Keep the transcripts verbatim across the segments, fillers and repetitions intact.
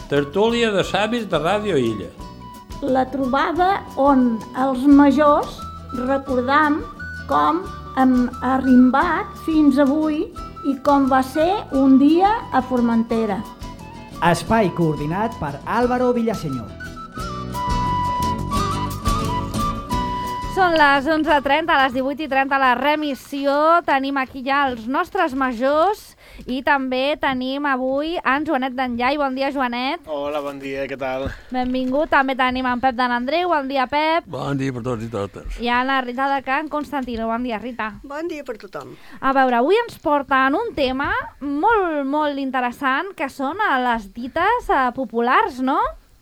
tertúlia de savis de Ràdio Illa. La trobada on els majors recordam com hem arrimbat fins avui i com va ser un dia a Formentera. Espai coordinat per Álvaro Villaseñor. Són les onze trenta, a les divuit i trenta la remissió. Tenim aquí ja els nostres majors i també tenim avui en Joanet d'Enllà. Bon dia, Joanet. Hola, bon dia, què tal? Benvingut. També tenim en Pep de n'Andreu. Bon dia, Pep. Bon dia per tots i totes. I a la Rita de Can Constantino. Bon dia, Rita. Bon dia per tothom. A veure, avui ens porten un tema molt, molt interessant, que són les dites eh, populars, no?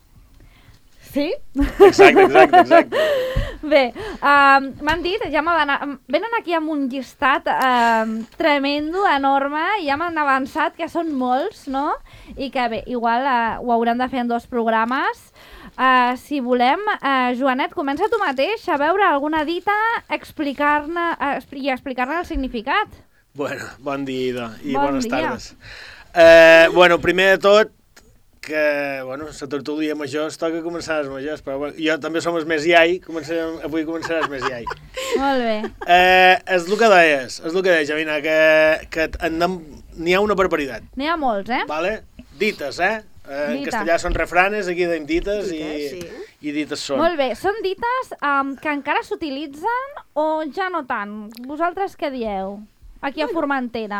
Sí? Exacte, exacte, exacte. Bé, uh, m'han dit, ja venen aquí amb un llistat uh, tremendo, enorme, i ja m'han avançat que són molts, no? I que bé, igual uh, ho haurem de fer en dos programes. Uh, si volem, uh, Joanet, comença tu mateix a veure alguna dita, explicar-ne uh, i explicar-ne el significat. Bueno, bon dia, Ida, i bon bones dia. tardes. Uh, bueno, primer de tot, que, bueno, la tertúlia major es toca començar els majors, però bueno, jo també som el més iai, començarem, avui començarà el més iai. Molt bé. Eh, és el que deies, és el que deies, Javina, que, que n'hi ha una barbaritat. N'hi ha molts, eh? Vale? Dites, eh? eh en Dita. castellà són refranes, aquí deim dites, Dites, i, sí. i dites són. Molt bé, són dites um, que encara s'utilitzen o ja no tant? Vosaltres què dieu? Aquí a Formentera.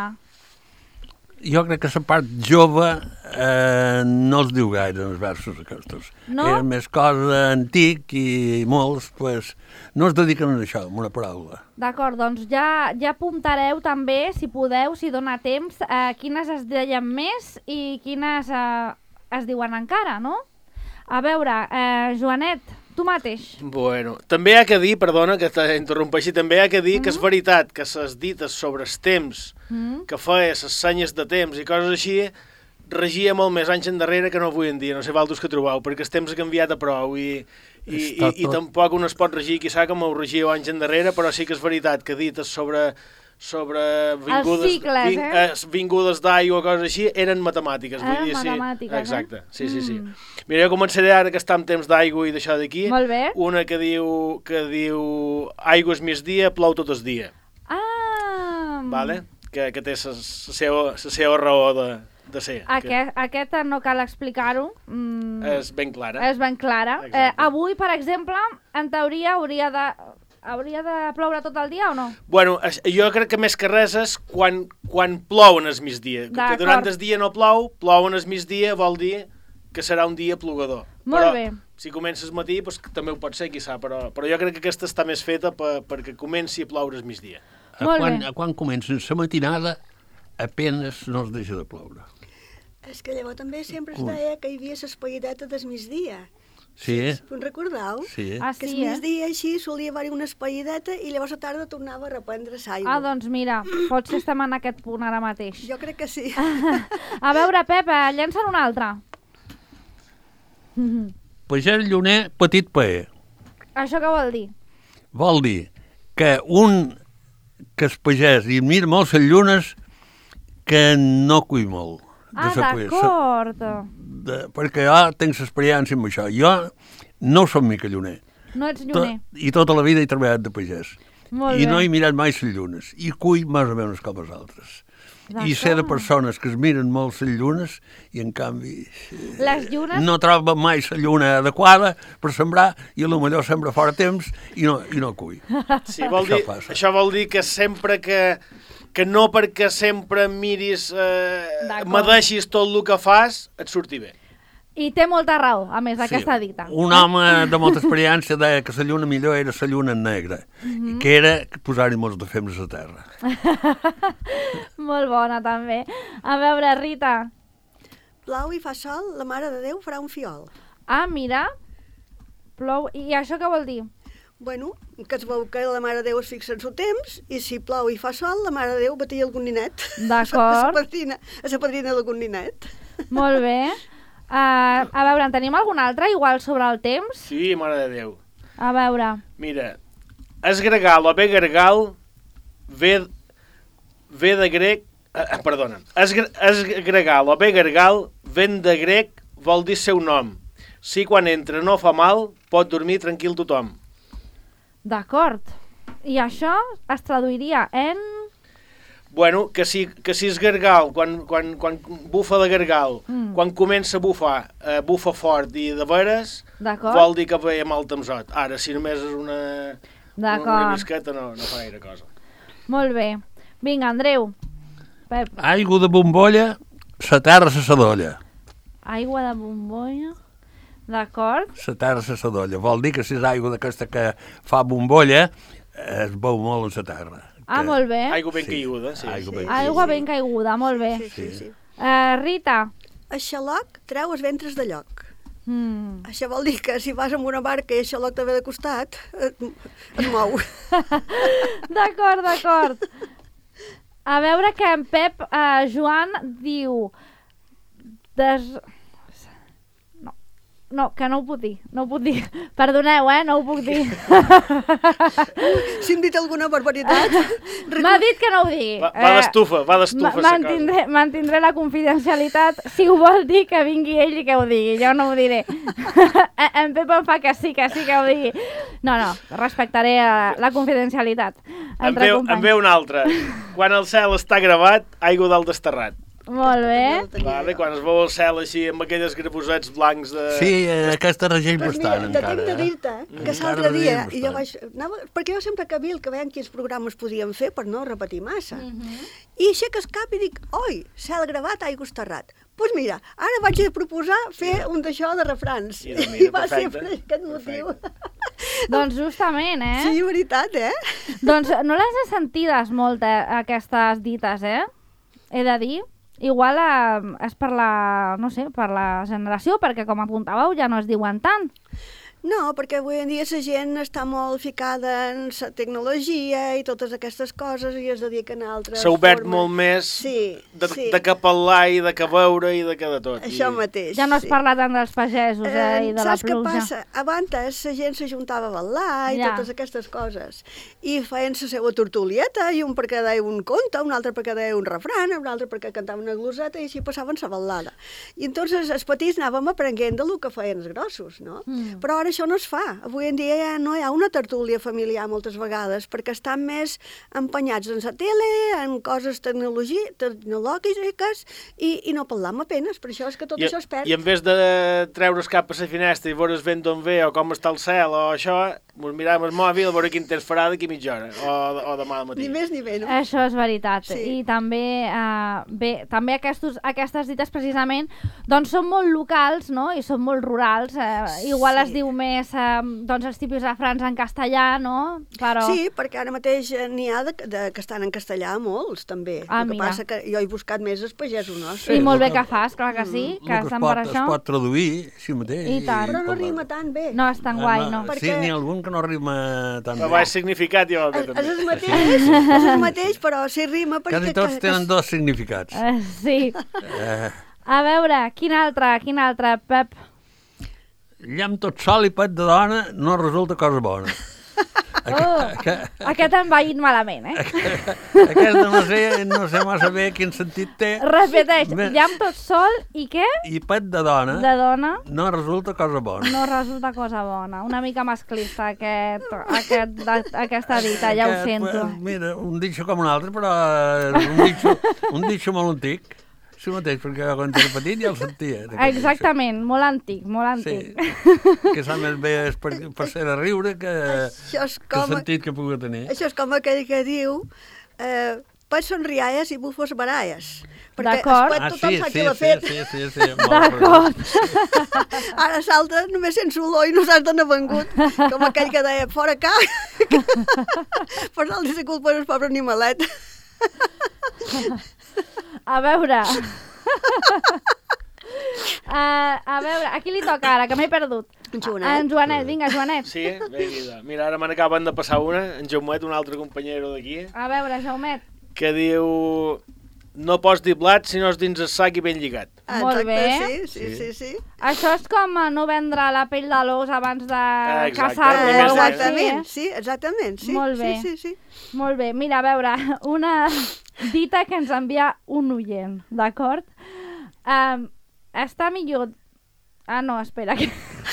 Jo crec que la part jove eh, no es diu gaire en els versos aquests. No? Era més cosa antic i molts pues, no es dediquen a això, amb una paraula. D'acord, doncs ja, ja apuntareu també, si podeu, si dona temps, eh, quines es deien més i quines eh, es diuen encara, no? A veure, eh, Joanet, tu mateix. Bueno, també hi ha que dir, perdona que t'interrompeixi, també hi ha que dir mm. que és veritat que les dites sobre els temps mm. que feia, les senyes de temps i coses així, regia molt més anys endarrere que no avui en dia, no sé valdos que trobeu, perquè el temps ha canviat a prou i, i, i, i tampoc un es pot regir, quizà com ho regiu anys endarrere, però sí que és veritat que dites sobre... sobre vingudes, els cicles, ving, eh? vingudes d'aigua o coses així, eren matemàtiques. Eren vull dir, matemàtiques, sí. Exacte, eh? sí, sí, sí. Mm. Mira, jo començaré ara que està en temps d'aigua i d'això d'aquí. Molt bé. Una que diu, que diu aigua és migdia, plou tot el dia. Ah! Vale? Que, que té la seva, seva raó de, de ser. Aquest, que... aquest no cal explicar-ho. Mm. És ben clara. És ben clara. Eh, avui, per exemple, en teoria hauria de... Hauria de ploure tot el dia o no? Bueno, jo crec que més que res és quan, quan plou en el migdia. Que durant el dia no plou, plou en el migdia vol dir que serà un dia plogador. Molt però, bé. Si comences matí, doncs, també ho pot ser, quizà, però, però jo crec que aquesta està més feta per, perquè comenci a ploure el migdia. A quan, a quan comencen la matinada, apenes no es deixa de ploure. És que llavors també sempre es deia que hi havia l'espaiadeta del migdia. Sí. Us recordeu? Sí. Ah, que sí, el eh? migdia així solia haver-hi una espaiadeta i llavors a tarda tornava a reprendre l'aigua. Ah, doncs mira, potser estem en aquest punt ara mateix. Jo crec que sí. A veure, Pep, llença'l una altra. Pagès lluner, petit paer. Això què vol dir? Vol dir que un que és pagès i mira molt les llunes que no cull molt. Ah, d'acord. De, perquè jo tinc l'experiència amb això. Jo no som mica lluner. No ets lluner. To, I tota la vida he treballat de pagès. Molt I bé. no he mirat mai les llunes. I cull més o menys com els altres. I sé de persones que es miren molt les llunes i, en canvi, les llunes... no troben mai la lluna adequada per sembrar i potser sembra fora temps i no, i no cull. Sí, vol dir, això, això vol dir que sempre que... que no perquè sempre miris, eh, medeixis tot el que fas, et surti bé. I té molta raó, a més, d'aquesta sí, dita. Un home de molta experiència deia que la lluna millor era la lluna negra, mm-hmm. que era posar-hi molts de fems a terra. Molt bona, també. A veure, Rita. Plou i fa sol, la Mare de Déu farà un fiol. Ah, mira. Plou. I això què vol dir? Bueno, que es veu que la Mare de Déu es fixa en el temps i si plou i fa sol, la Mare de Déu batia algun ninet. D'acord. A la padrina, a la padrina d'algun ninet. Molt bé. Uh, a veure, en tenim algun altre igual sobre el temps? Sí, Mare de Déu. A veure. Mira, es gregal o bé gregal ve, ve de grec... Eh, perdona. Es, es gregal o bé gregal ven de grec vol dir seu nom. Si quan entra no fa mal, pot dormir tranquil tothom. D'acord. I això es traduiria en... Bueno, que si, que si és gargal, quan, quan, quan bufa de gargal, mm. quan comença a bufar, eh, bufa fort i de veres, vol dir que ve mal temsot. Ara, si només és una, una brisqueta, no, no fa gaire cosa. Molt bé. Vinga, Andreu. Pep. Aigua de bombolla, sa terra sa sadolla. Aigua de bombolla... D'acord. Sa terra sa sadolla. Vol dir que si és aigua d'aquesta que fa bombolla, es beu molt en sa terra. Ah, que... molt bé. Aigua ben caiguda, sí. Aigua ben, Aigua ben caiguda, molt bé. Sí, sí, sí. Uh, Rita. El xaloc treu els ventres de lloc. Mm. Això vol dir que si vas amb una barca i el xaloc te ve de costat, et, et mou. D'acord, d'acord. A veure que en Pep, uh, Joan, diu... Des... No, que no ho puc dir, no ho puc dir. Perdoneu, eh, no ho puc dir. Si hem dit alguna barbaritat... M'ha dit que no ho digui. Va, va d'estufa, va d'estufa. Mantindré, mantindré la confidencialitat. Si ho vol dir, que vingui ell i que ho digui. Jo no ho diré. En Pep em fa que sí, que sí que ho digui. No, no, respectaré la confidencialitat. En veu, en veu un altre. Quan el cel està gravat, aigua dalt desterrat. Molt bé. Vale, quan es veu el cel així amb aquelles grapusets blancs de... Sí, eh, aquesta regeix pues bastant mira, encara. Te tinc de dir-te que l'altre dia, i jo vaig, anava, perquè jo sempre que vi el que veiem quins programes podíem fer per no repetir massa, uh -huh. i aixeco el cap i dic, oi, cel gravat, aigua esterrat. Doncs pues mira, ara vaig a proposar fer un d'això de refrans. I, mira, I va perfecte, ser per aquest motiu. Doncs justament, eh? Sí, veritat, eh? Doncs no les he sentides molt, eh, aquestes dites, eh? He de dir. Igual eh, és per la, no sé, per la generació, perquè com apuntàveu ja no es diuen tant. No, perquè avui en dia la gent està molt ficada en la tecnologia i totes aquestes coses i es dediquen a altres S'ha obert formes. molt més sí, de, sí. de que parlar i de que veure i de que de tot. Això I... mateix. Ja no es sí. parla tant dels pagesos eh, eh, i de la pluja. Saps què passa? Abans la gent s'ajuntava a ballar i ja. totes aquestes coses. I feien la seva tortolieta, i un perquè deia un conte, un altre perquè deia un refran, un altre perquè cantava una gloseta i així passaven la ballada. I entonces els petits anàvem aprenent del que feien els grossos, no? Mm. Però ara això no es fa. Avui en dia ja no hi ha una tertúlia familiar moltes vegades perquè estan més empenyats en la tele, en coses tecnològiques i, i no parlam apenes, per això és que tot I, això es perd. I en vez de treure's cap a la finestra i veure's vent d'on ve o com està el cel o això, ens miràvem el mòbil a veure quin temps farà d'aquí mitja hora o, o demà al matí. Ni més ni menys. Això és veritat. Sí. I també, eh, bé, també aquestos, aquestes dites precisament doncs són molt locals, no? I són molt rurals. Eh, igual sí. es diu més eh, doncs els típics refrans en castellà, no? Però... Sí, perquè ara mateix n'hi ha de, de, que estan en castellà molts, també. Ah, el que mira. passa que jo he buscat més els pagesos nostres. Sí, I molt bé que fas, clar que sí, que el que estan es pot, per això. es pot traduir, si mateix. I tant. Però no rima tan bé. No és tan guai, no. Sí, Perquè- n'hi ha algun que no rima tan Però bé. baix significat ja va bé, És, també. és el mateix, és el mateix, però sí rima perquè... Quasi tots que- tenen que- dos significats. Eh, sí. Eh, A veure, quin altre, quin altre, Pep? llamp tot sol i pet de dona no resulta cosa bona. Oh, aquest em va ir malament, eh? Aquest no sé, no sé massa bé quin sentit té. Repeteix, Bé. llamp tot sol i què? I pet de dona De dona no resulta cosa bona. no resulta cosa bona. Una mica masclista aquest, aquest, aquesta dita, ja ho Aquest, sento. pues, Mira, un ditxo com un altre, però és un ditxo, un ditxo molt antic. Sí mateix, perquè quan era petit ja el sentia. aquest Exactament, molt antic, molt ditxo. antic. Sí, que sap més bé és per, per ser de riure que, Això és que el com, sentit que pugui tenir. això és com aquell que diu eh, pets són rialles i bufos baralles. Perquè D'acord. el pet Ah, tothom sí, sap sí, qui l'ha sí, fet. sí, sí, sí, molt D'acord. Ara salta només sense olor i no saps d'on ha vengut. Com aquell que deia, fora ca. Per nosaltres la culpa és el pobre animalet. A veure... Uh, a veure, a qui li toca ara, que m'he perdut? En Joanet. En Joanet, vinga, Joanet. Sí, bé, vida. Mira, ara me n'acaben de passar una, en Jaumet, un altre companyero d'aquí, A veure, Jaumet. que diu... No pots dir blat si no és dins el sac i ben lligat. Ah, Molt exacte, bé. Sí, sí, sí. sí. Això és com eh, no vendre la pell de l'os abans de Exacte. caçar-lo Ni o més alguna ni cosa així, Exactament, eh? sí, exactament. Sí, Molt bé. Sí, sí, sí. Molt bé, mira, a veure, una dita que ens envia un oient, d'acord? Um, està millor Ah, no, espera. Que...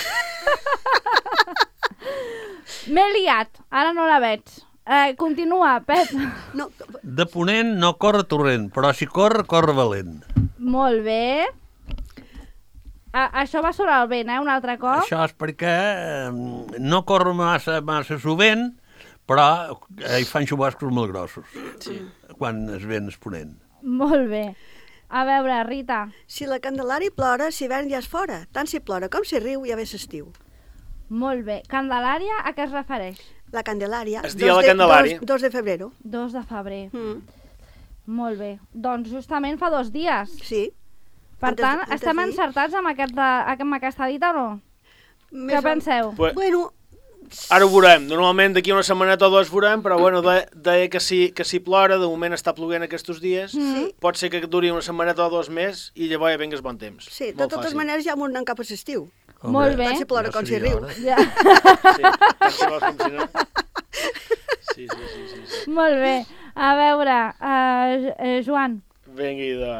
M'he liat, ara no la veig. Eh, continua, Pep. No, De ponent no corre torrent, però si corre, corre valent. Molt bé. A, això va sobre el vent, eh, un altre cop. Això és perquè eh, no corre massa, massa sovint, però eh, hi fan xubascos molt grossos sí. quan es vent es ponent. Molt bé. A veure, Rita. si la Candelària plora, si hivern ja és fora. Tant si plora com si riu, ja ve l'estiu. Molt bé. Candelària, a què es refereix? La Candelària. Es dia la Candelària. dos de febrero. dos de febrer. Mm. Molt bé. Doncs justament fa dos dies. Sí. Per Antes- tant, antes estem d'ahir. encertats amb, aquest de, amb aquesta dita o no? Més Què o- penseu? Pues, Bueno, ara ho veurem. Normalment d'aquí una setmaneta o dues veurem, però bueno, de, de que, si, que si plora, de moment està ploguent aquests dies, Sí. pot ser que duri una setmaneta o dos més i llavors ja vingués bon temps. sí, de Molt totes fàcil. maneres ja m'ho anem cap a l'estiu. Molt bé. Tant si plora Ja com si seria riu. hora. Ja. Sí, tant si vols com si no. Sí, sí, sí, sí, sí. Molt bé. A veure, uh, uh, Joan. Vinga, idò.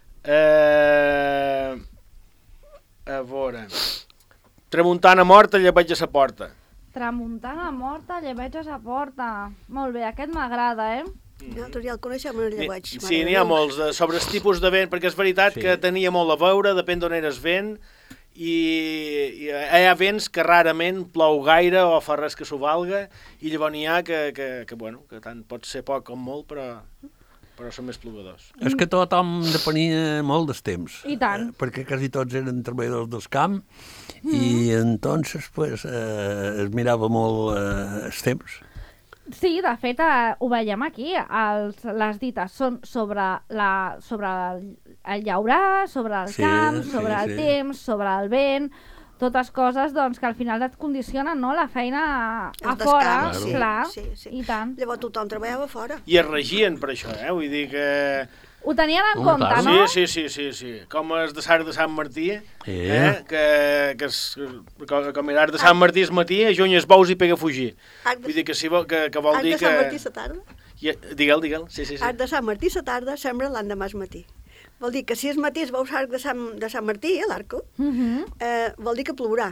Eh... A veure... Tramuntana morta, llebeig a sa porta. Tramuntana morta, llebeig a sa porta. Molt bé, aquest m'agrada, eh? Nosaltres ja el coneixem, no Ni- ja vaig. Sí, n'hi ha molts de, sobre els tipus de vent, perquè és veritat Sí. que tenia molt a veure, depèn d'on eres vent, i, i hi ha vents que rarament plou gaire o fa res que s'ho valga, i llavors n'hi ha que, que, que, bueno, que tant pot ser poc com molt, però, però són més plogadors. És que tothom depenia molt dels temps. I tant. Eh, perquè quasi tots eren treballadors del camp mm. i entonces pues, eh, es mirava molt eh, els temps. Sí, de fet, eh, ho veiem aquí. Els, les dites són sobre, la, sobre el, el llaurar, sobre el Sí, camp, sí, sobre el sí. temps, sobre el vent, totes coses doncs, que al final et condicionen, no?, la feina a, a Els fora, descans, sí, clar, sí, sí. i tant. Llavors tothom treballava fora. I es regien per això, eh? Vull dir que... Ho tenien en Home, compte, clar. no? Sí, sí, sí, sí, sí. Com és de Sar de Sant Martí, Sí. eh? que, que és, com, com era de Sant Martí és matí, a juny es bous i pega a fugir. Arc de, Vull dir que, si, vol- que, que vol arc dir de que... Sant Martí sa tarda. Ja, digue'l, digue'l, sí, sí, sí. Arc de Sant Martí sa tarda sembra l'endemà és matí. Vol dir que si és matí es veus arc de Sant, de Sant Martí, eh, l'arco, Mhm. eh, vol dir que plourà.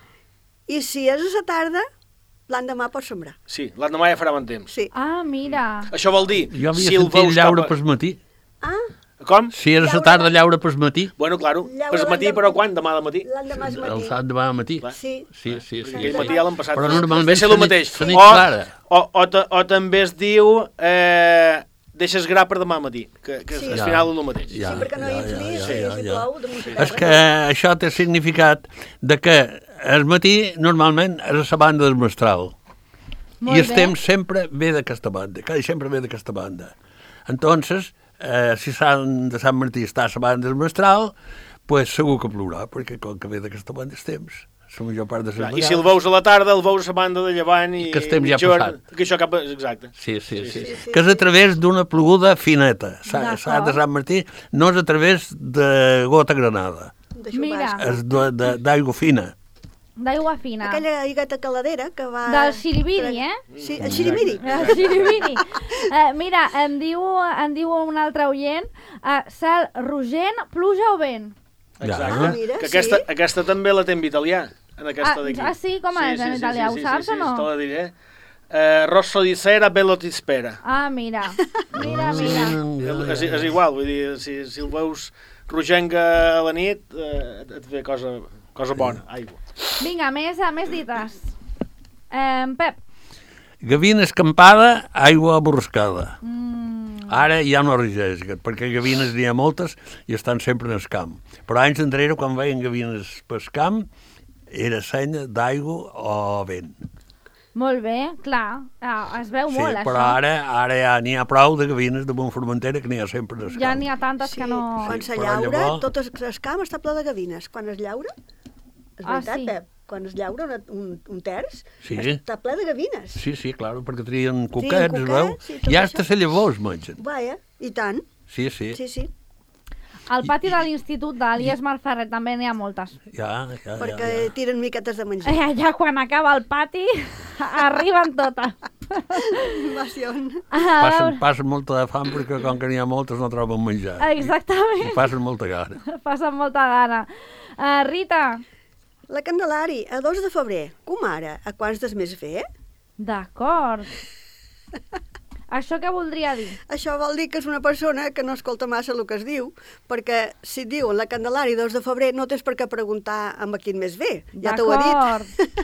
I si és a la tarda, l'endemà pots sembrar. Sí, l'endemà ja farà bon temps. Sí. Ah, mira. Això vol dir... Jo havia si el sentit veus llaure cap a- pel matí. Ah, Com? Si era la Llaure- tarda, llaure pel matí. Bueno, claro, Llaure per matí, l'endemà- però quan? Demà de matí? l'endemà és El matí. sant demà al matí. Clar. Sí. Sí, sí, sí. Perquè aquell matí ja l'han passat. Però normalment Deu ser el s'ha nit- mateix. s'ha nit O, clara. o, o, ta- o també es diu... Eh, deixes gra per demà matí, que, que Sí. al Ja. final és el mateix. Ja. Sí, perquè no hi ets ni, ja, sí, ja, si ja. plou, damunt si És que això té significat de que el matí normalment és a la banda del mestral. Molt I el bé. temps sempre ve d'aquesta banda, quasi sempre ve d'aquesta banda. Entonces, eh, si Sant de Sant Martí està a la banda del mestral, pues segur que plourà, perquè com que ve d'aquesta banda el temps, la major part de les Clar, I vegades... si el veus a la tarda, el veus a banda de llevant i... Que el temps ja ha mitja hora, passat. Que això cap a... Exacte. Sí, sí, sí, sí, sí, que és a través d'una ploguda fineta. Sa- D'acord. Sant de Sant Martí no és a través de gota granada, de Mira. xubasc. és de- de- d'aigua fina. D'aigua fina. Aquella aigueta caladera que va... Del xiribiri, eh? Sí, el xirimiri. El xiribiri. Uh, mira, em diu, em diu un altre oient, uh, cel rogent, pluja o vent? Exacte. Ja. Mira, que aquesta, sí. aquesta també la té en italià, en aquesta Ah, d'aquí. ah, sí? Com és en italià? Ho saps sí, o no? Sí, te la diré. Eh, rosso di sera, bello ti spera. Ah, mira. Mira, mira. És, és igual, vull dir, si, si el veus rogenca a la nit, eh, et ve cosa, cosa bona, aigua. Vinga, més, més dites. Eh, Pep. Gavina escampada, aigua aborrascada. Mm, Ara ja no regeix, perquè gavines n'hi ha moltes i estan sempre en el camp. Però anys enrere, quan veien gavines pel camp, era senya d'aigua o vent. molt bé, clar. Ah, es veu Sí, molt, però això. ara, ara ja n'hi ha prou de gavines de Montformentera que n'hi ha sempre en el camp. Ja n'hi ha tantes Sí, que no... quan Sí, se però llaura, llavors- tot el, el camp està ple de gavines. Quan es llaura, és Ah, veritat, sí. Pep, quan es llaura una, un, un terç, Sí. està ple de gavines. Sí, sí, clar, perquè trien coquets, es coquets, veu? sí, tot Ja això. hasta la llavor es mengen. Vaja, i tant, Sí, sí. sí, sí. Al pati de l'institut d'Elies Malferrer també n'hi ha moltes. Ja, ja, perquè ja, ja. tiren miquetes de menjar. Ja, ja quan acaba el pati, arriben totes. Invasion. Passen, passen molta de fam perquè com que n'hi ha moltes no troben menjar. Exactament. I passen molta gana. Passen molta gana. Uh, Rita. La Candelari, a dos de febrer. Com ara? A quants des més ve? D'acord. Això què voldria dir? Això vol dir que és una persona que no escolta massa el que es diu, perquè si et diuen la Candelari dos de febrer no tens per què preguntar amb a quin mes ve. Ja t'ho he dit.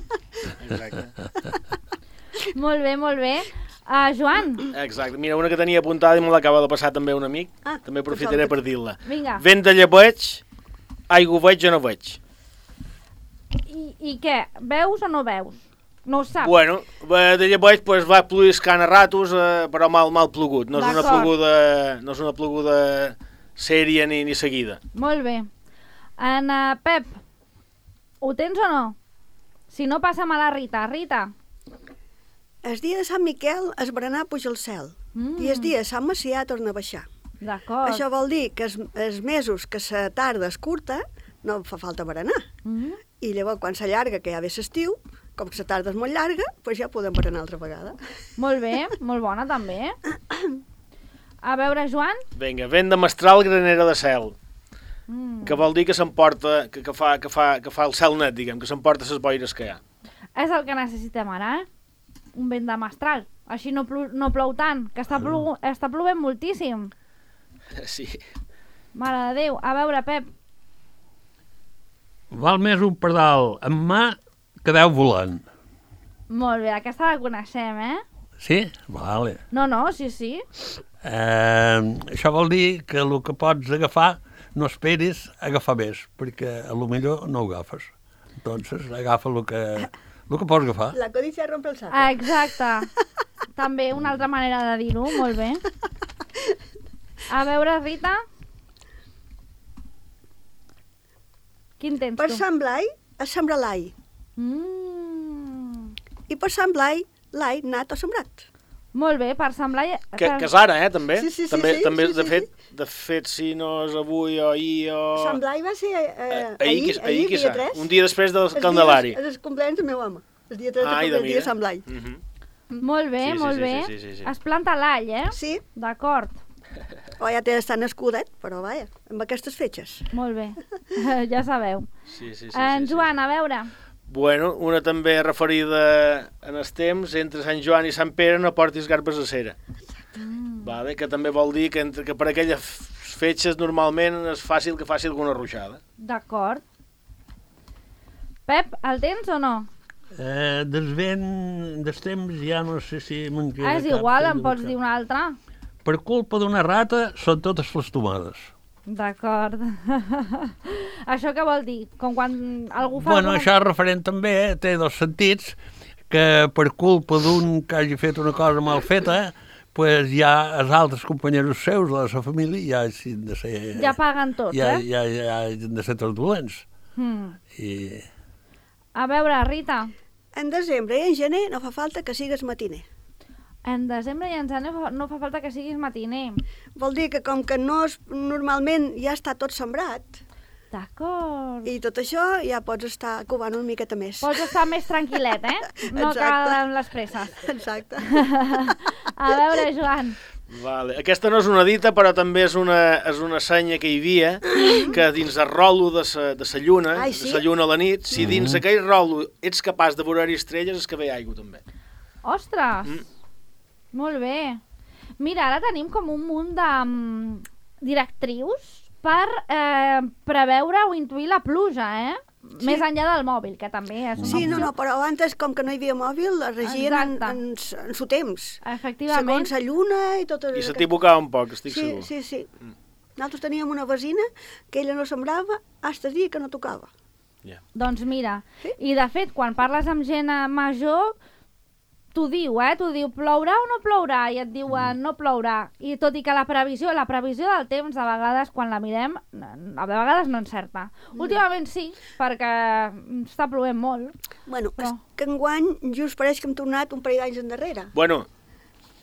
Exacte. Molt bé, molt bé. Uh, Joan. Exacte. Mira, una que tenia apuntada i me l'acaba de passar també un amic. Ah, també aprofitaré per per dir-la. Vinga. Vent de llebeig, aigua veig o no veig. I, I què? Veus o no veus? No ho saps? Bueno, de llebeig pues, va ploiscant a ratos, eh, però mal, mal plogut. No és una ploguda, no és una ploguda sèria ni, ni seguida. Molt bé. En uh, Pep, ho tens o no? Si no, passa'm a la Rita. Rita. El dia de Sant Miquel es berenar puja al cel. Mm. I el dia de Sant Macià torna a baixar. D'acord. Això vol dir que els, els mesos que la tarda és curta no fa falta berenar. Mm. I llavors, quan s'allarga, que ja ve l'estiu, com que la tarda és molt llarga, doncs ja podem berenar altra vegada. Molt bé, molt bona també. A veure, Joan. Vinga, vent de mestral, granera de cel. Mm. Que vol dir que s'emporta, que, que, fa, que, fa, que fa el cel net, diguem, que s'emporta les boires que hi ha. És el que necessitem ara, eh? Un vent de mestral. Així no, plu no plou tant, que està, plu està plovent moltíssim. Sí. Mare de Déu. A veure, Pep. Val més un pardal en mà que deu volant. Molt bé, aquesta la coneixem, eh? Sí? Vale. No, no, sí, sí. Eh, això vol dir que el que pots agafar no esperis agafar més, perquè a lo millor no ho agafes. Entonces, agafa el que, el que pots agafar. La codícia rompe el saco. Ah, exacte. També una altra manera de dir-ho, molt bé. A veure, Rita. Quin tens Per tu? Sant Blai es sembra l'ai. Mm. I per Sant Blai, l'ai nat o sembrat. Molt bé, per Sant Blai... Que, que és ara, eh, també. Sí, sí, sí, també, sí, també sí, de, sí, fet, de fet, si no és avui o ahir o... Sant Blai va ser eh, Eh, ahir, ahir, ahir, quizà. dia tres. Un dia després del El dia Candelari. des- El cumpleaños del meu home. El dia tres de Ai, febrer, de el dia de mira. Sant Blai. Mhm. Molt bé, Sí, sí, molt sí, bé. sí, sí, sí. Es planta l'all, eh? Sí, D'acord. o ja té estar nascudet, però vaja, amb aquestes fetges. Molt bé. Ja sabeu. Sí, sí, sí, En sí, sí. Joan, a veure. Bueno, una també referida en els temps, entre Sant Joan i Sant Pere no portis garbes a cera. Mm. Vale? Que també vol dir que, entre, que per aquelles fetges normalment és fàcil que faci alguna ruixada. D'acord. Pep, el tens o no? Eh, des vent, des temps, ja no sé si me'n queda Ah, és cap, igual, tengo em pots cap. dir una altra. Per culpa d'una rata són totes les tomades. D'acord. Això què vol dir? Com quan algú fa... Bueno, alguna... això és referent també, eh? Té dos sentits, que per culpa d'un que hagi fet una cosa mal feta, pues ja els altres companys seus, de la seva família, ja hagin de ser... Ja paguen tots, ja, eh? Ja, ja, ja hagin de ser tots dolents. Hmm. I... A veure, Rita, En desembre i en gener no fa falta que sigues matiner. en desembre i en gener fa- no fa falta que siguis matiner. Vol dir que com que no és, normalment ja està tot sembrat, D'acord. i tot això ja pots estar covant una miqueta més. Pots estar més tranquil·let, eh? No Exacte. cal amb les presses. Exacte. A veure, Joan. Vale. Aquesta no és una dita, però també és una, és una senya que hi havia, que dins el rolo de sa, de sa lluna, Ai, de sí? sa lluna a la nit, si dins aquell rolo ets capaç de veure-hi estrelles, és que ve aigua també. Ostres! Mm. Molt bé. Mira, ara tenim com un munt de mm, directrius per eh, preveure o intuir la pluja, eh? Sí. Més enllà del mòbil, que també és una Sí, no, opció. no, però antes, com que no hi havia mòbil, es regien en, Exacte. en, s- en su temps. Efectivament. Segons la lluna i tot... I se t'equivocava un poc, estic Sí, segur. sí, sí. Nosaltres teníem una vecina que ella no sembrava fins el dia que no tocava. Doncs mira, Sí. i de fet, quan parles amb gent eh, major, t'ho diu, eh? T'ho diu, plourà o no plourà? I et diuen, no plourà. I tot i que la previsió, la previsió del temps, de vegades, quan la mirem, a vegades no encerta. Últimament sí, perquè està plovent molt. Bueno, No. és que enguany just pareix que hem tornat un parell d'anys endarrere. Bueno,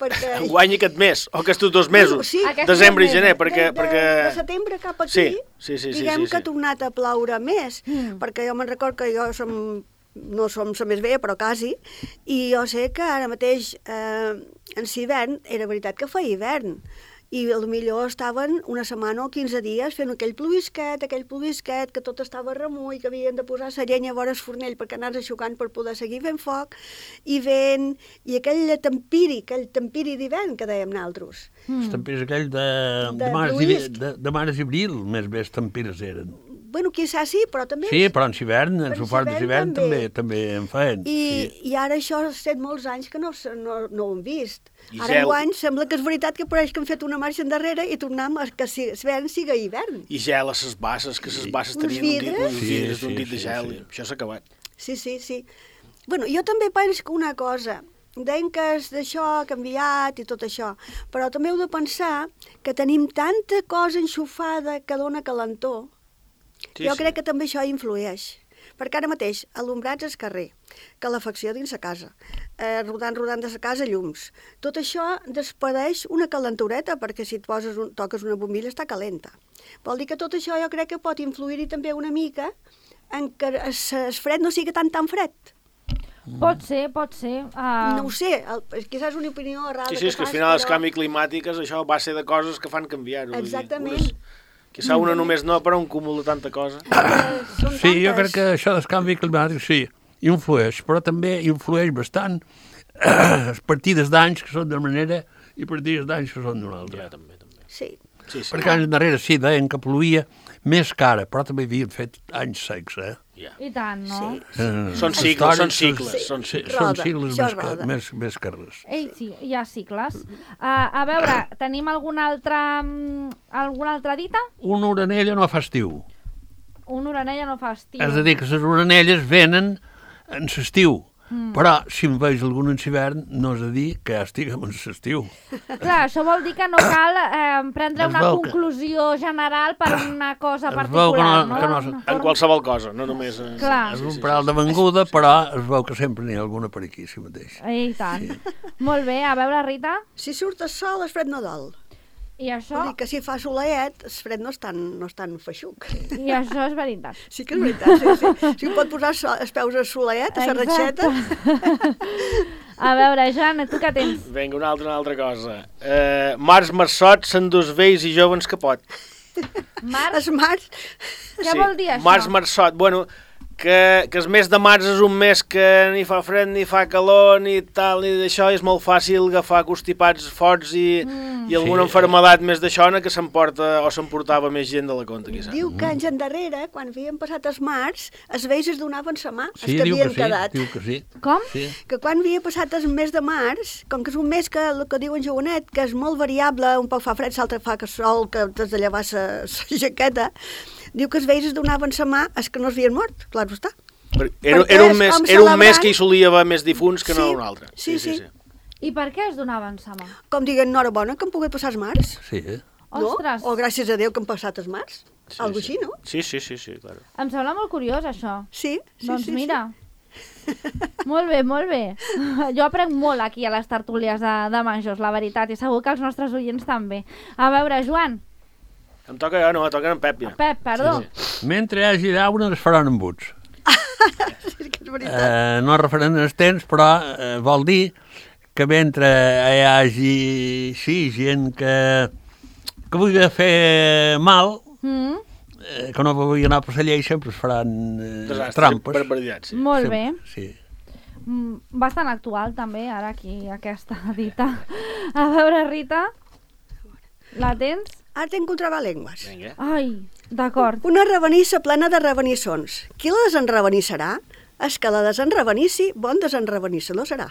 perquè... Enguany aquest mes, o aquests dos mesos, Bueno, sí. Aquests desembre i dos gener, mesos. perquè... de, de, perquè... de setembre cap aquí, Sí, sí, sí, sí, diguem sí, sí. que ha tornat a ploure més, Mm. perquè jo me'n record que jo som, no som la més vella, però quasi, i jo sé que ara mateix eh, en l'hivern era veritat que feia hivern, i potser estaven una setmana o quinze dies fent aquell plovisquet, aquell plovisquet, que tot estava remull, que havien de posar la llenya vora el fornell perquè anés aixucant per poder seguir fent foc, i vent, i aquell tempiri, aquell tempiri d'hivern que dèiem nosaltres. Els temperes aquells de, de, De març i, Lluís. de, de març i abril, més bé els temperes eren. Bueno, quizás sí, però també... Sí, però en hivern, en Però en sofort de hivern hivern també, també. també en feien. I, Sí. I ara això ha estat molts anys que no, s- no, no ho hem vist. I Ara gel. enguany sembla que és veritat que pareix que hem fet una marxa endarrere i tornem a que si, hivern siga hivern. I gel a les basses, que les basses Uns tenien un dit, vidres. uns Sí, vidres d'un sí, dit de sí, gel, sí. i això s'ha acabat. Sí, sí, sí. Bueno, jo també penso que una cosa, deien que és d'això, ha canviat i tot això, però també heu de pensar que tenim tanta cosa enxufada que dona calentor. Sí, jo sí. crec que també això influeix. Perquè ara mateix, alumbrats al carrer, calefacció dins la casa, eh, rodant, rodant de la casa llums, tot això despedeix una calentoreta, perquè si et poses un, toques una bombilla està calenta. Vol dir que tot això jo crec que pot influir-hi també una mica en que el fred no sigui tan tan fred. Pot ser, pot ser. Uh... No ho sé, el, quizás és una opinió errada Sí, sí, és que al fas, final els però- canvis climàtics, això va ser de coses que fan canviar-ho. vull dir, Exactament. unes- Quizá una només no, però un cúmul de tanta cosa. Eh, són Sí, jo tantes. crec que això del canvi climàtic sí, influeix, però també influeix bastant les partides d'anys que són d'una manera i partides d'anys que són d'una altra. Ja, també, també. Sí. Sí, sí. Perquè anys darrere sí, deien que ploïa més cara, però també havien fet anys secs, eh? Ja. I tant, no? Sí. Eh, Són cicles, són històrics, cicles, són Sí, cicles. són Roda, cicles això més, que, roda. més, més que res. Ei, sí, hi ha cicles. Uh, a veure, tenim alguna altra, mm, alguna altra dita? Una oranella no fa estiu. Una oranella no fa estiu. És a dir, que les oranelles venen en l'estiu. Mm. Però, si en veig algun en hivern, no és a dir que ja estiguem en l'estiu. Clar, això vol dir que no cal eh, prendre Es una veu que- conclusió general per una cosa Es veu particular, que no- no? que no- Una En forma- qualsevol cosa, no només... En... Clar. És un paral de venguda, però es veu que sempre n'hi ha alguna per aquí, si mateix. I tant. Molt bé, a veure, Rita, Si surt el sol, el fred no dol. i això, Vol dir que si fa soleet, el fred no és tan, no és tan feixuc. i això és veritat. Sí que és veritat, sí, sí. Si pot posar so, els peus al soleet, a la ratxeta... A veure, Joan, tu què tens? Vinga, una altra, una altra cosa. Uh, Març Marçot, s'endús vells i joves que pot. Març, Els mars... què vol dir això? Març Marçot, bueno, que, que el mes de març és un mes que ni fa fred, ni fa calor, ni tal, ni d'això, i és molt fàcil agafar constipats forts i, mm. i alguna Sí. enfermedat més d'aixona que s'emporta o s'emportava més gent de la compte, quizà. Diu que anys endarrere, quan havien passat els mars, els vells es donaven sa mà, els Sí, que diu havien que sí, quedat. diu que sí. Com? Sí. Que quan havia passat el mes de març, com que és un mes que, el que diuen Joanet, que és molt variable, un poc fa fred, l'altre fa que sol, que t'has de llevar la jaqueta, diu que els vells es donaven sa mà als que no s'havien mort, clar està. Perquè Era, Perquè era, un és mes, com era un mes celebrant- que hi solia haver més difunts que no Sí, un altre. sí, sí. I per què es donaven sa mà? Com diguen, enhorabona que han pogut passar els mars, Sí, eh? no? Ostres, O gràcies a Déu que han passat els mars, Sí, algo sí. així, no? Sí, sí, sí, sí, claro. em sembla molt curiós, això. Sí, sí, Doncs sí. mira. Molt bé, molt bé. Jo aprenc molt aquí a les tertúlies de, de Manjos, la veritat, i segur que els nostres oients també. A veure, Joan, Em toca jo, no, em toca en Pep, ja. Pep, perdó. Sí, Mentre hi hagi llauna es faran embuts. Sí, sí que és veritat. Eh, no referent als temps, però eh, vol dir que mentre hi hagi sí, gent que, que vulgui fer mal, Mm, eh, que no vulgui anar per la llei, sempre es faran eh, Desastre, trampes. barbaritat, sí. molt Sempre, bé. Sí. Mm, bastant actual, també, ara aquí, aquesta dita. A veure, Rita, la tens? Ara tenc un trabalengües. Vinga. Ai, d'acord. Una ravenissa plena de ravenissons. Qui la desenravenissarà? És que la desenravenissi, bon desenravenissador serà.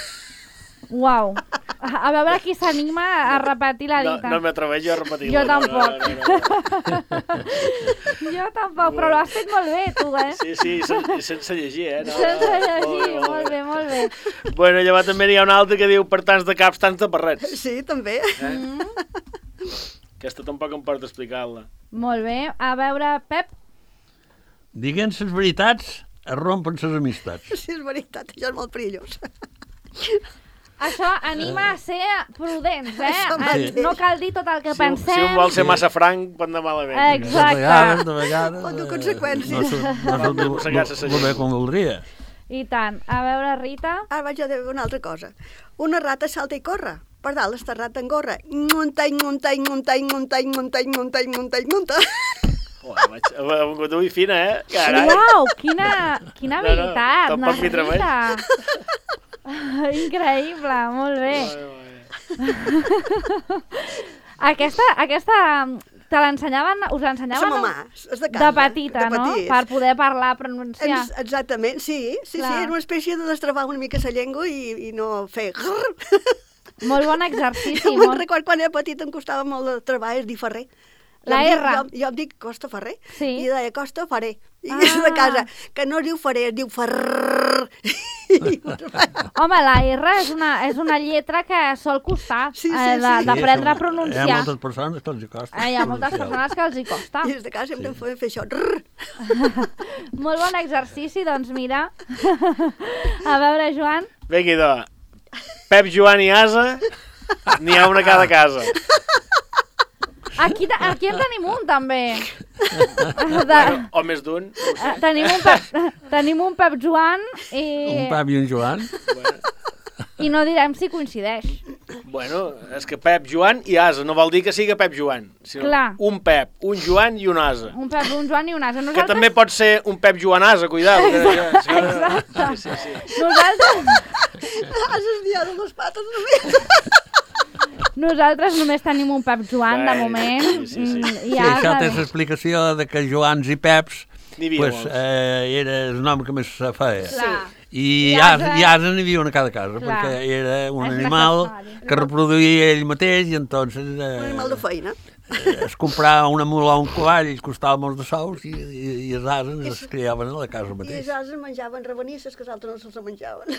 Uau. A, a veure qui s'anima a repetir la No, dita. no m'atreveixo a repetir-ho. Jo no, tampoc. No, no, no. Jo tampoc, però l'has fet molt bé, tu, eh? Sí, sí, sen, sense llegir, eh? No, Sense no, llegir, molt bé, molt bé. Bueno, llavors també n'hi ha un altre que diu per tants de caps, tants de barrets. Sí, també. Aquesta tampoc em porta a explicar-la. Molt bé. A veure, Pep, Diguent les veritats, es rompen les amistats. Sí, és veritat, això és molt perillós. Això anima a ser prudents, eh? Això Eh, mateix. No cal dir tot el que Si, pensem. si un vol ser massa franc, pot anar malament. De Exacte. vegades, de vegades... Pot dur eh, conseqüències. No surt, no surt Mossegar-se el bé com voldria. I tant. A veure, Rita... Ara vaig a dir una altra cosa. Una rata salta i corre. Per dalt està rata engorra. Muntany, muntany, muntany, muntany, muntany, muntany, muntany, muntany. Uah, vaig, ha vingut avui fina, eh? Carai. Uau, quina, quina No, no, habilitat, tampoc m'hi treball. Rita. Increïble, molt bé. Aquesta, aquesta te l'ensenyaven, us Sa l'ensenyaven mamà, és de casa. de petita, de no? petits. Per poder parlar, pronunciar. Ens, exactament, sí, sí, Clar. sí, era una espècie de destravar una mica la llengua i, i no fer... Molt bon exercici. Me'n molt... record quan era petit em costava molt de treballar, és dir ferrer. La Jo em dic- R. Jo, jo em dic Costa Ferrer, Sí. i deia Costa Ferrer. I Ah. és de casa, que no es diu Ferrer, es diu Ferrer. Home, la R és una, és una lletra que sol costar Sí, sí, eh, de- sí. d'aprendre a Hi ha pronunciar. moltes persones que els hi costa. Eh, hi ha moltes persones que els hi costa. I des de casa sempre em feien fer això. Rrr. Molt bon exercici, doncs mira. A veure, Joan. Vinga, idò. Pep, Joan i Asa, n'hi ha una a cada casa. Aquí, aquí en tenim un, també. De, O més d'un. No ho sé. eh, tenim, un Pep, tenim un Pep Joan i, Un Pep i un Joan. i no direm si coincideix. Bueno, és que Pep, Joan i Asa. No vol dir que siga Pep Joan, sinó Clar. un Pep, un Joan i un Asa. Un Pep, un Joan i un Asa. Que Nosaltres, també pot ser un Pep Joan Asa, cuidado. Que, sí, Exacte. sí, sí. nosaltres, Has esdiat les pates només. nosaltres només tenim un Pep Joan, de Bé, moment. sí, sí, sí. Mm, Sí, I això Asa, té l'explicació de que Joans i Peps N'hi havia pues, molts. eh, era el nom que més se feia. clar. I I asa, asa- i asa n'hi havia una a cada casa, Clar. perquè era un És animal necessari. que reproduïa ell mateix i entonces Un eh, animal de feina. eh, es comprava una mula o un cavall i costava molts de sous i, i, i els ases es criaven a la casa I mateix. els ases menjaven rabonisses que els altres no se'ls menjaven.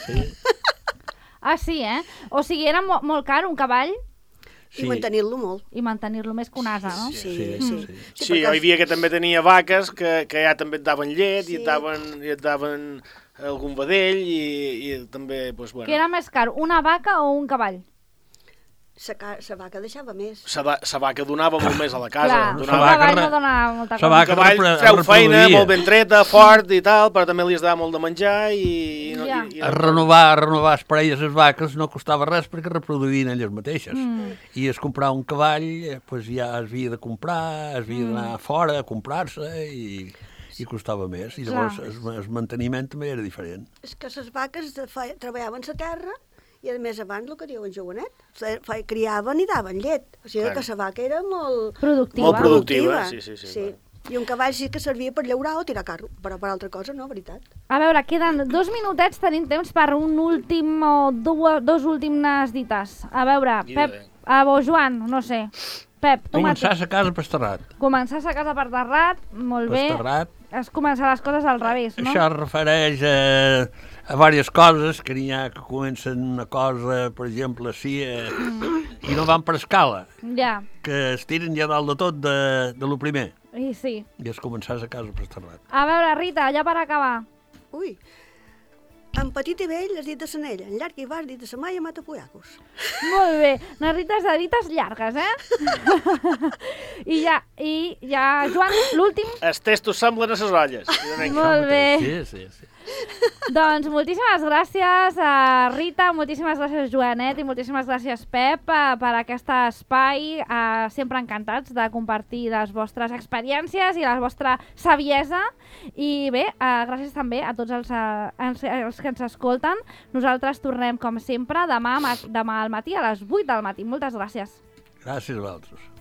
Ah, sí, eh? O sigui, era mo molt car un cavall I mantenir-lo molt. i mantenir-lo més que un asa, no? Sí, sí, sí. sí. Sí, perquè hi havia que també tenia vaques que, que ja també et daven llet Sí. i et daven, i et daven algun vedell i, i també, doncs, bueno, Què era més car, una vaca o un cavall? Sa, ca- sa vaca deixava més. sa, va- sa vaca donava molt més a la casa. Clar, Sa un Donava, vaca cavall re- no dona molta sa cosa. un vaca cavall repre- treu feina, reproduïa. molt ben treta, fort i tal, però també li has de dar molt de menjar i... i, no, Ja. i, i A renovar, a renovar les parelles les vaques no costava res perquè reproduïen elles mateixes. Mm. I es comprar un cavall, eh, pues ja es havia de comprar, es havia d'anar fora a comprar-se i, i costava més. I llavors Clar. el, el manteniment també era diferent. És que les vaques de fa, treballaven la terra i a més abans el que diu en Joanet, fe, fe, criaven i daven llet. O sigui Clar. que la vaca era molt Productiva. Molt productiva, sí, sí, sí, sí. I un cavall sí que servia per llaurar o tirar carro, però per altra cosa no, veritat. A veure, queden dos minutets, tenim temps per un últim o dues, dos últimes dites. A veure, I Pep, de- a o Joan, no sé. Pep, tu Començar mateix. a casa per Terrat. Començar a casa per Terrat, molt bé. Per Terrat. És començar les coses al revés, no? Això es refereix a, a diverses coses, que n'hi ha que comencen una cosa, per exemple, així, eh, i no van per escala, Ja, que es tiren ja dalt de tot de, de lo primer. i sí. I és començar a casa per Terrat. A veure, Rita, ja per acabar. Ui, en petit i vell has dit de Sanella, en llarg i vas dit de sa mai a Matapollacos. Molt bé, unes rites de dites llargues, eh? I ja, i ja, Joan, l'últim. Els testos semblen a ses olles. Molt bé. Sí, sí, sí. Doncs moltíssimes gràcies a Rita, moltíssimes gràcies Joanet i moltíssimes gràcies Pep eh, per aquest espai. Eh, sempre encantats de compartir les vostres experiències i la vostra saviesa. I bé, eh, gràcies també a tots els, eh, els, els que ens escolten. Nosaltres tornem com sempre demà, ma- demà al matí a les vuit del matí. Moltes gràcies. Gràcies a vosaltres.